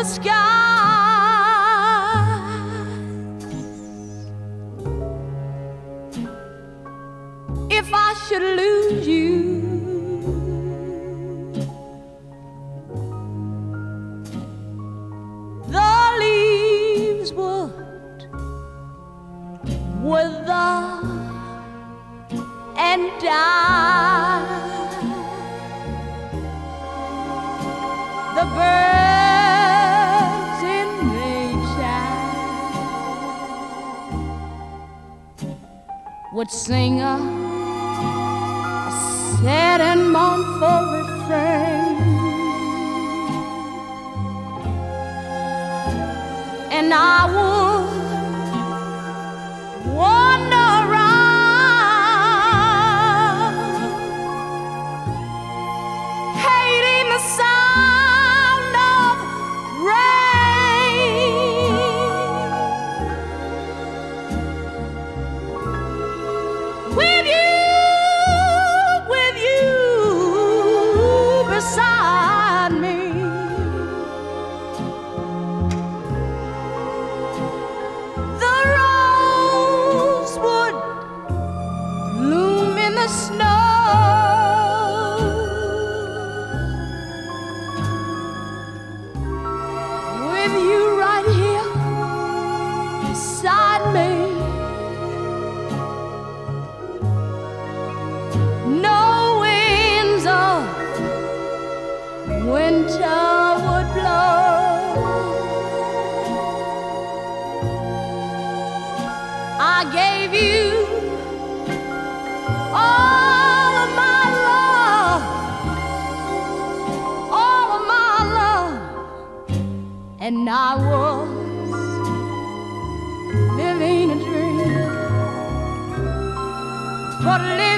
the sky. If I should lose you, the leaves would wither and die. The birds in nature would sing a sad and mournful refrain, and I would wander around, hating the sound of rain. With you beside me, the rose would bloom in the snow. With you right here beside me, no winds of winter would blow. I gave you all of my love, all of my love, and I was living a dream, but